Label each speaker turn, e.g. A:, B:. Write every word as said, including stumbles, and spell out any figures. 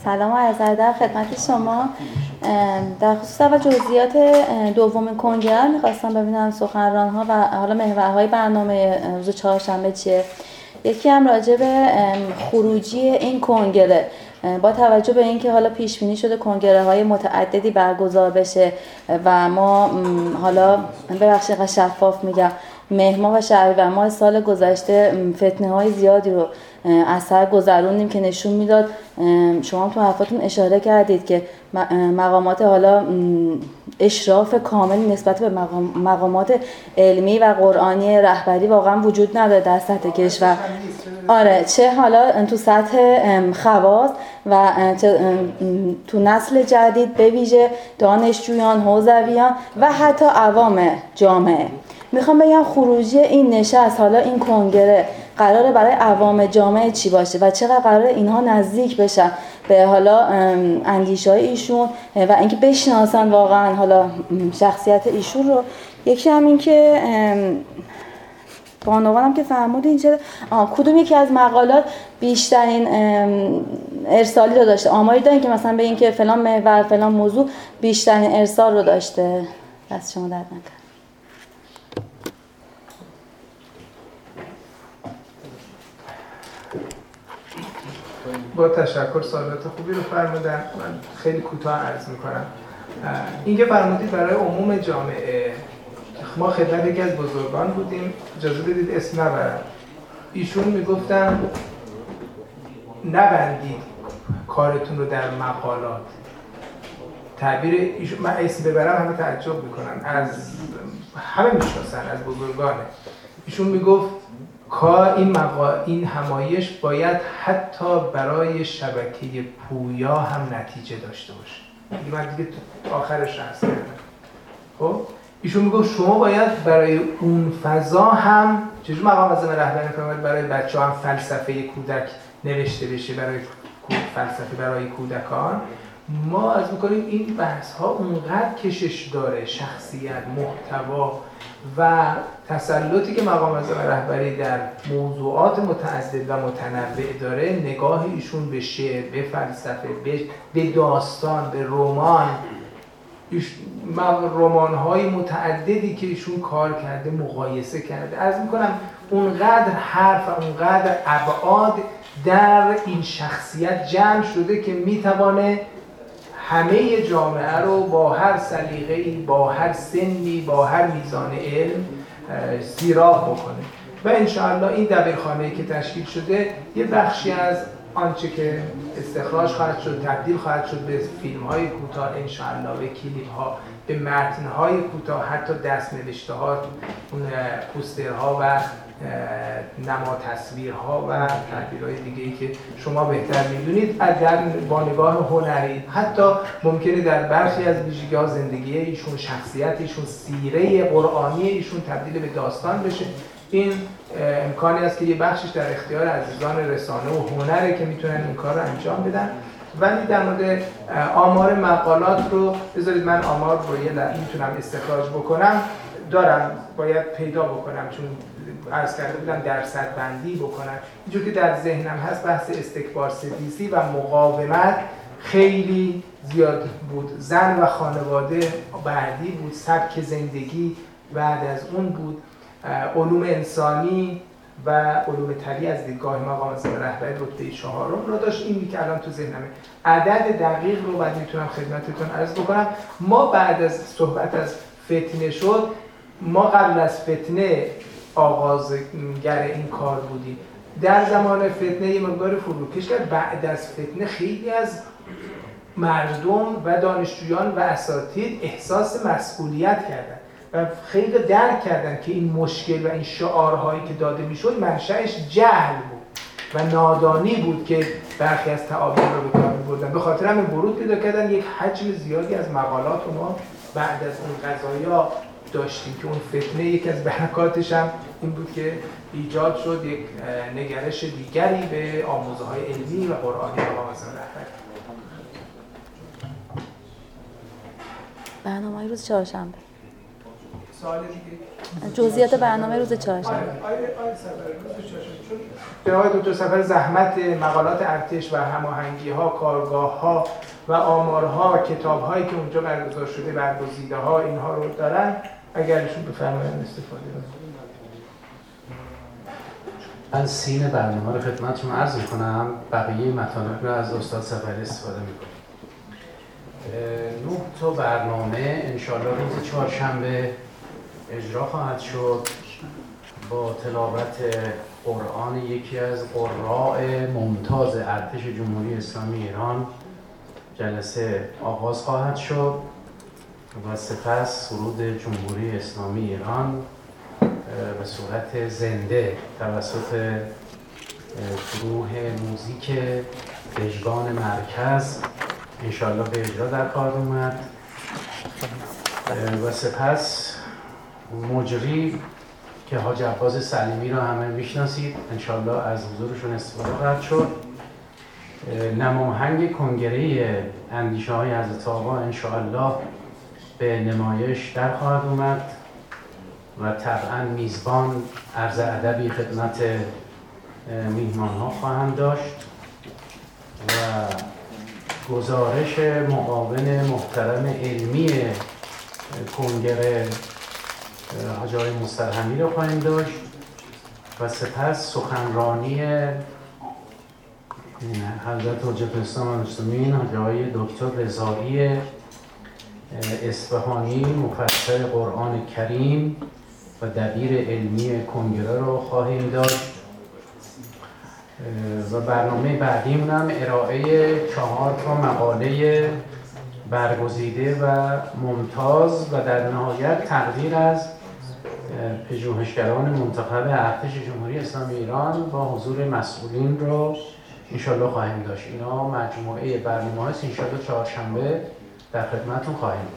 A: سلام و عرض ادب خدمت شما. در خصوص اول جزئیات دومین کنگره می‌خواستم ببینم سخنران‌ها و حالا محورهای برنامه روز چهارشنبه چیه. یکی هم راجع به خروجی این کنگره با توجه به اینکه حالا پیش بینی شده کنگره‌های متعددی برگزار بشه و ما حالا ببخشید شفاف میگم مهر و شهریور ماه سال گذشته فتنه‌های زیادی رو اثر گذروندیم که نشون میداد، شما تو حرفاتون اشاره کردید که مقامات حالا اشراف کامل نسبت به مقامات علمی و قرآنی رهبری واقعا وجود نداره در سطح کشور. آره، چه حالا تو سطح خواص و تو نسل جدید به ویژه دانشجویان، حوزویان و حتی عوام جامعه. میخوام بگم خروجی این نشست، حالا این کنگره قراره برای عوام جامعه چی باشه و چقدر قراره اینها نزدیک بشن به حالا اندیشه‌های ایشون و اینکه بشناسن واقعا حالا شخصیت ایشون رو. یکی هم این که بانوانم که فرمودین چه کدوم یکی از مقالات بیشترین ارسالی رو داشته، آماری دارین که مثلا به این که فلان محور فلان موضوع بیشترین ارسال رو داشته؟ دست شما درد نکنه.
B: با تشکر، سوالات خوبی رو فرمودن. من خیلی کوتاه عرض میکنم. اینکه فرمودید برای عموم جامعه، ما خدمت یکی از بزرگان بودیم، اجازه بدید اسم نبرم، ایشون میگفتن نبندید کارتون رو در مقالات. تعبیر ایشون، من اسم ببرم همه تعجب میکنن، از همه میشناسن، از بزرگانه. ایشون میگفت کار این مقا... این همایش باید حتی برای شبکه پویا هم نتیجه داشته باشه. من دیگه آخرش عرض کردم. خب ایشون میگفت شما باید برای اون فضا هم، چجور مقام اعظم رهبری فرمود برای بچه‌ها هم فلسفه کودک نوشته بشه، برای فلسفه برای کودکان. ما از میکنیم این بحث ها اونقدر کشش داره، شخصیت، محتوا و تسلطی که مقام اعظم رهبری در موضوعات متعدد و متنوع داره، نگاه ایشون به شعر، به فلسفه، به, به داستان، به رمان، رمان‌های متعددی که ایشون کار کرده، مقایسه کرده. عرض میکنم اونقدر حرف و اونقدر ابعاد در این شخصیت جمع شده که میتوانه همه جامعه رو با هر سلیقه‌ای، با هر سنی، با هر میزان علم سیراب بکنه. و انشاءالله این دبیرخانه‌ای که تشکیل شده یه بخشی از آنچه که استخراج خواهد شد، تبدیل خواهد شد به فیلم‌های کوتاه، انشاءالله به کلیپ‌ها، به متن‌های کوتاه، حتی دست‌نوشته‌ها، اون پوسترها و نما تصویرها و تعبیرهای دیگه‌ای که شما بهتر می‌دونید، در با نگاه هنری، حتی ممکنه در برخی از ویژگی‌ها زندگی ایشون، شخصیت ایشون، سیره قرآنی ایشون تبدیل به داستان بشه. این امکانی است که یه بخشش در اختیار عزیزان رسانه و هنره که میتونن این کار رو انجام بدن. ولی در مورد آمار مقالات رو بذارید من آمار رو یه میتونم استخراج بکنم، دارم، باید پیدا بکنم، چون عرض کرده بودم درصد بندی بکنم. اینجور که در ذهنم هست بحث استکبار ستیزی و مقاومت خیلی زیاد بود. زن و خانواده بعدی بود، سبک زندگی بعد از اون بود، علوم انسانی و علوم طبیعی از دیدگاه مقام اعظم رهبری رتبه چهارم رو داشت. اینی که الان تو ذهنمه، عدد دقیق رو بعد میتونم خدمتتون عرض بکنم. ما بعد از صحبت از فتنه شد، ما قبل از فتنه آغازگر این کار بودیم. در زمان فتنه یه مقدار فروکش کرد. بعد از فتنه خیلی از مردم و دانشجویان و اساتید احساس مسئولیت کردن و خیلی درک کردن که این مشکل و این شعارهایی که داده میشد منشأش جهل بود و نادانی بود که برخی از تعابیر رو به کار می‌بردن. به خاطر همین ورود پیدا کردن، یک حجم زیادی از مقالات ما بعد از اون قضایا داشتیم که اون فتنه یک از برکاتش هم این بود که ایجاد شد یک نگرش دیگری به آموزه‌های علمی و قرآنی مقام اعظم رهبری.
A: برنامه‌های روز چهارشنبه.
B: سوال دیگه
A: جزئیات برنامه روز چهارشنبه.
B: آره آره آره سفر روز چهارشنبه، چون به آقای دکتر سفر زحمت مقالات ارتش و هماهنگی‌ها، کارگاه‌ها و آمارها، کتاب‌هایی که اونجا برگزار شده، برگزیده‌ها، اینها رو دارن، اگر ایشون بفرمایند استفاده کنید.
C: من سین برنامه رو خدمتتون عرض می‌کنم، بقیه مطالب رو از استاد سفری استفاده می‌کنم. نه تا برنامه انشالله روز چهارشنبه اجرا خواهد شد با تلاوت قرآن یکی از قراء ممتاز ارتش جمهوری اسلامی ایران. جلسه آغاز خواهد شد و سپس سرود جمهوری اسلامی ایران به صورت زنده توسط گروه موزیک دژگان مرکز انشالله به اجرا در کار اومد و سپس مجری که حاج عباس سلیمی را همه میشناسید انشالله از حضورشون استفاده خواهد شد. نماهنگ کنگره اندیشه های حضرت آقا انشالله به نمایش در خواهد اومد و طبعا میزبان عرض ادبی خدمت میهمان ها خواهند داشت و گزارش معاون محترم علمی کنگره حاج آقای مسترحمی رو خواهیم داشت و سپس سخنرانی حضرت حجت الاسلام المسلمین حاج آقای دکتر رضایی اصفهانی مفسر قرآن کریم و دبیر علمی کنگره رو خواهیم داشت و برنامه بعدیمون هم ارائه چهار تا مقاله برگزیده و ممتاز و در نهایت تقدیر از پژوهشگران منتخب ارتش جمهوری اسلامی ایران با حضور مسئولین رو انشالله خواهیم داشت. اینا مجموعه برنامه هست انشالله چهارشنبه در خدمتتون خواهیم بود.